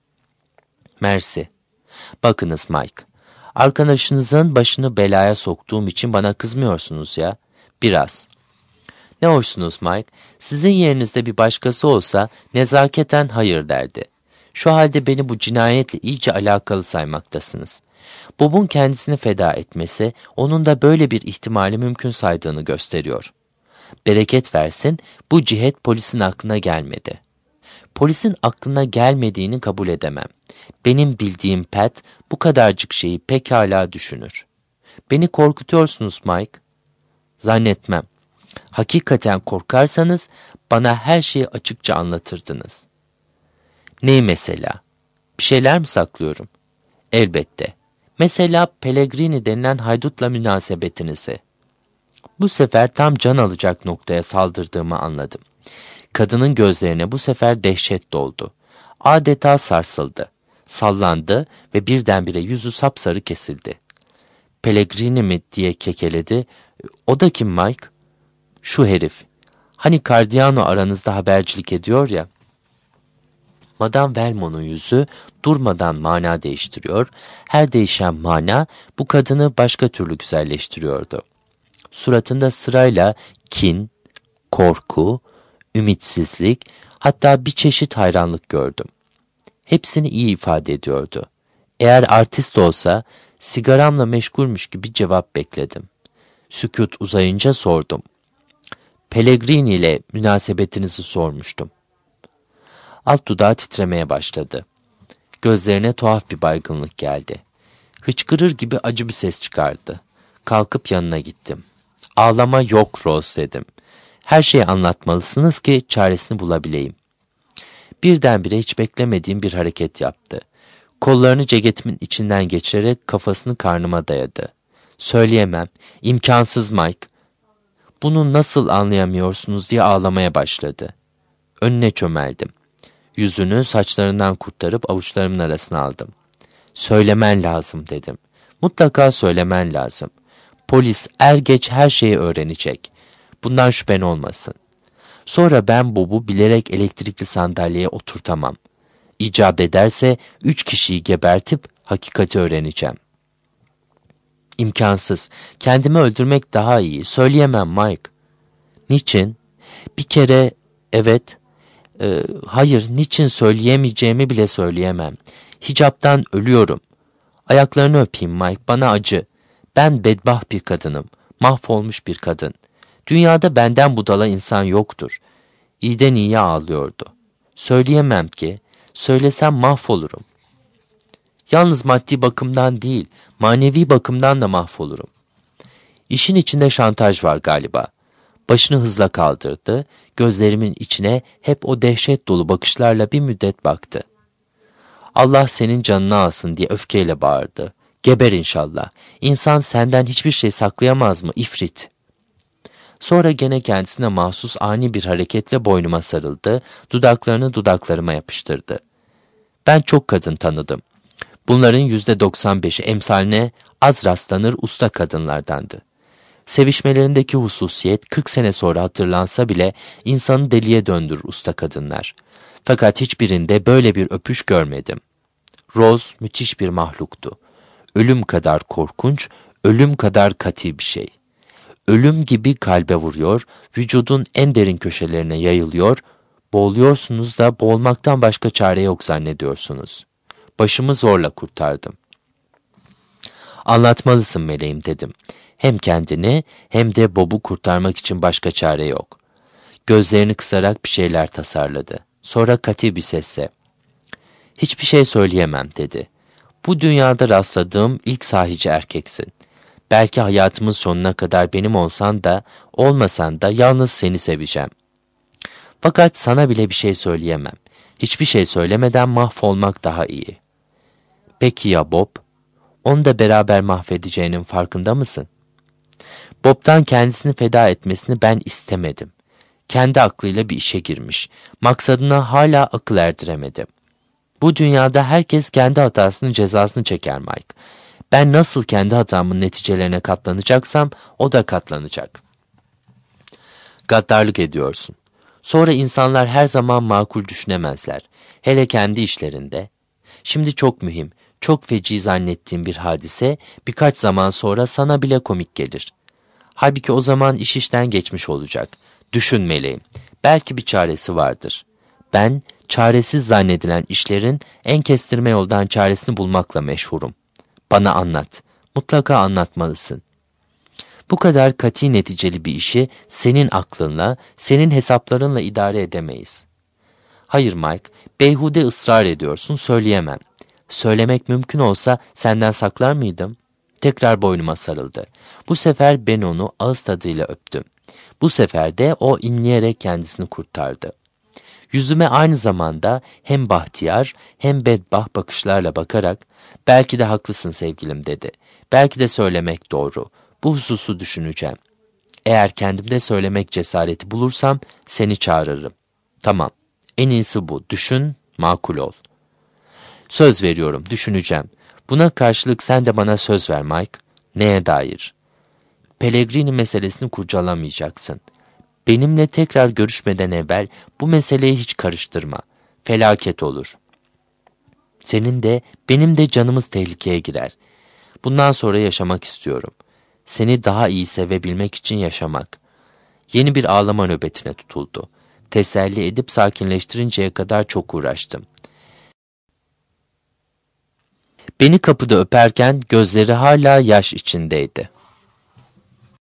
"Mersi. Bakınız Mike, arkadaşınızın başını belaya soktuğum için bana kızmıyorsunuz ya. Biraz. Ne hoşsunuz Mike, sizin yerinizde bir başkası olsa nezaketen hayır derdi. Şu halde beni bu cinayetle iyice alakalı saymaktasınız. Bob'un kendisini feda etmesi, onun da böyle bir ihtimali mümkün saydığını gösteriyor. Bereket versin, bu cihet polisin aklına gelmedi. Polisin aklına gelmediğini kabul edemem. Benim bildiğim Pat, bu kadarcık şeyi pekala düşünür. Beni korkutuyorsunuz Mike." "Zannetmem. Hakikaten korkarsanız bana her şeyi açıkça anlatırdınız." "Neyi mesela? Bir şeyler mi saklıyorum?" "Elbette. Mesela Pellegrini denilen haydutla münasebetinizi." Bu sefer tam can alacak noktaya saldırdığımı anladım. Kadının gözlerine bu sefer dehşet doldu. Adeta sarsıldı, sallandı ve birdenbire yüzü sapsarı kesildi. "Pellegrini mi?" diye kekeledi. "O da kim Mike?" "Şu herif. Hani Cardiano aranızda habercilik ediyor ya." Madame Velmont'un yüzü durmadan mana değiştiriyor, her değişen mana bu kadını başka türlü güzelleştiriyordu. Suratında sırayla kin, korku, ümitsizlik, hatta bir çeşit hayranlık gördüm. Hepsini iyi ifade ediyordu. Eğer artist olsa sigaramla meşgulmüş gibi cevap bekledim. Sükût uzayınca sordum. "Pellegrini ile münasebetinizi sormuştum." Alt dudağı titremeye başladı. Gözlerine tuhaf bir baygınlık geldi. Hıçkırır gibi acı bir ses çıkardı. Kalkıp yanına gittim. "Ağlama yok Rose" dedim. "Her şeyi anlatmalısınız ki çaresini bulabileyim." Birdenbire hiç beklemediğim bir hareket yaptı. Kollarını ceketimin içinden geçirerek kafasını karnıma dayadı. "Söyleyemem, imkansız Mike. Bunu nasıl anlayamıyorsunuz?" diye ağlamaya başladı. Önüne çömeldim. Yüzünü saçlarından kurtarıp avuçlarımın arasına aldım. "Söylemen lazım" dedim. "Mutlaka söylemen lazım. Polis er geç her şeyi öğrenecek. Bundan şüphen olmasın. Sonra ben Bob'u bilerek elektrikli sandalyeye oturtamam. İcap ederse üç kişiyi gebertip hakikati öğreneceğim." "İmkansız. Kendimi öldürmek daha iyi. Söyleyemem Mike." "Niçin?" "Bir kere evet. E, hayır, niçin söyleyemeyeceğimi bile söyleyemem. Hicaptan ölüyorum. Ayaklarını öpeyim Mike, bana acı. Ben bedbaht bir kadınım. Mahvolmuş bir kadın. Dünyada benden budala insan yoktur." İyiden iyiye ağlıyordu. "Söyleyemem ki. Söylesem mahvolurum. Yalnız maddi bakımdan değil, manevi bakımdan da mahvolurum." İşin içinde şantaj var galiba. Başını hızla kaldırdı, gözlerimin içine hep o dehşet dolu bakışlarla bir müddet baktı. "Allah senin canını alsın" diye öfkeyle bağırdı. "Geber inşallah. İnsan senden hiçbir şey saklayamaz mı ifrit?" Sonra gene kendisine mahsus ani bir hareketle boynuma sarıldı, dudaklarını dudaklarıma yapıştırdı. Ben çok kadın tanıdım. Bunların yüzde doksan beşi emsaline az rastlanır usta kadınlardandı. Sevişmelerindeki hususiyet kırk sene sonra hatırlansa bile insanı deliye döndürür usta kadınlar. Fakat hiçbirinde böyle bir öpüş görmedim. Rose müthiş bir mahluktu. Ölüm kadar korkunç, ölüm kadar katı bir şey. Ölüm gibi kalbe vuruyor, vücudun en derin köşelerine yayılıyor, boğuluyorsunuz da boğulmaktan başka çare yok zannediyorsunuz. Başımı zorla kurtardım. Anlatmalısın meleğim dedim. Hem kendini hem de Bob'u kurtarmak için başka çare yok. Gözlerini kısarak bir şeyler tasarladı. Sonra katı bir sesle, hiçbir şey söyleyemem dedi. Bu dünyada rastladığım ilk sahici erkeksin. Belki hayatımın sonuna kadar benim olsan da, olmasan da yalnız seni seveceğim. Fakat sana bile bir şey söyleyemem. Hiçbir şey söylemeden mahvolmak daha iyi. Peki ya Bob? Onu da beraber mahvedeceğinin farkında mısın? Bob'tan kendisini feda etmesini ben istemedim. Kendi aklıyla bir işe girmiş. Maksadına hala akıl erdiremedi. Bu dünyada herkes kendi hatasının cezasını çeker Mike. Ben nasıl kendi hatamın neticelerine katlanacaksam o da katlanacak. Gaddarlık ediyorsun. Sonra insanlar her zaman makul düşünemezler. Hele kendi işlerinde. Şimdi çok mühim, çok feci zannettiğim bir hadise birkaç zaman sonra sana bile komik gelir. Halbuki o zaman iş işten geçmiş olacak. Düşün meleğim, belki bir çaresi vardır. Ben, çaresiz zannedilen işlerin en kestirme yoldan çaresini bulmakla meşhurum. Bana anlat, mutlaka anlatmalısın. Bu kadar kat'i neticeli bir işi senin aklınla, senin hesaplarınla idare edemeyiz. Hayır Mike, beyhude ısrar ediyorsun, söyleyemem. Söylemek mümkün olsa senden saklar mıydım? Tekrar boynuma sarıldı. Bu sefer ben onu ağız tadıyla öptüm. Bu sefer de o inleyerek kendisini kurtardı. Yüzüme aynı zamanda hem bahtiyar hem bedbah bakışlarla bakarak, belki de haklısın sevgilim dedi. Belki de söylemek doğru. Bu hususu düşüneceğim. Eğer kendimde söylemek cesareti bulursam seni çağırırım. Tamam, en iyisi bu. Düşün, makul ol. Söz veriyorum, düşüneceğim. Buna karşılık sen de bana söz ver Mike. Neye dair? Pellegrini meselesini kurcalamayacaksın. Benimle tekrar görüşmeden evvel bu meseleyi hiç karıştırma. Felaket olur. Senin de benim de canımız tehlikeye girer. Bundan sonra yaşamak istiyorum. Seni daha iyi sevebilmek için yaşamak. Yeni bir ağlama nöbetine tutuldu. Teselli edip sakinleştirinceye kadar çok uğraştım. Beni kapıda öperken gözleri hala yaş içindeydi.